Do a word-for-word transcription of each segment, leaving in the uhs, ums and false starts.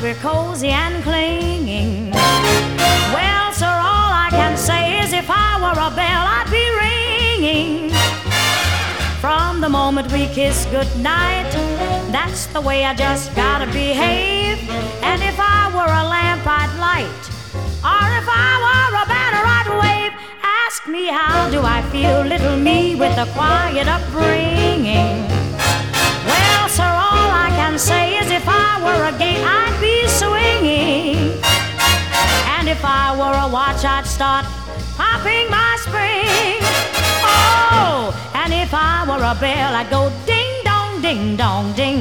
we're cozy and clinging. Well, sir, all I can say is if I were a bell, I'd be ringing. From the moment we kiss goodnight, that's the way I just gotta behave. And if I were a lamp, I'd light, or if I were a banner, I'd wave. Ask me how do I feel, little me with a quiet upbringing. Well, sir, all I can say is if I were a gate, I'd be swinging. And if I were a watch, I'd start popping my spring. Oh, and if I were a bell, I'd go ding dong, ding dong, ding.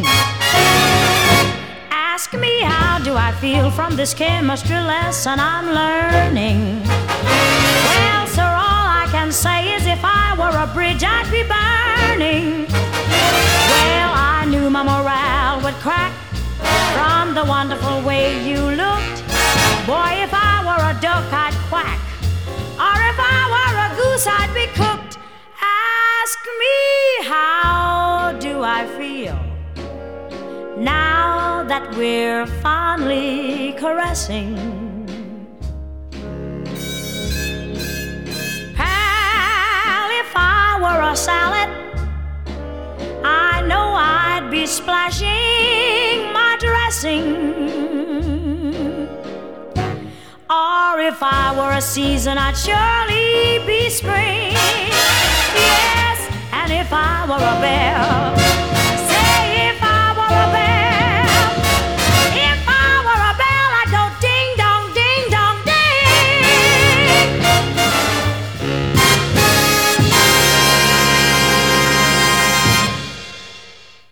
Ask me how do I feel from this chemistry lesson I'm learning. Well, sir, all I can say is if I were a bridge, I'd be burning. Well, I knew my morale would crack from the wonderful way you looked. Boy, if I were a duck, I'd quack, or if I were a goose, I'd be cooked. Ask me how do I feel now that we're fondly caressing. Hell, if I were a salad, I know I'd be splashing my dressing. Or if I were a season, I'd surely be spring.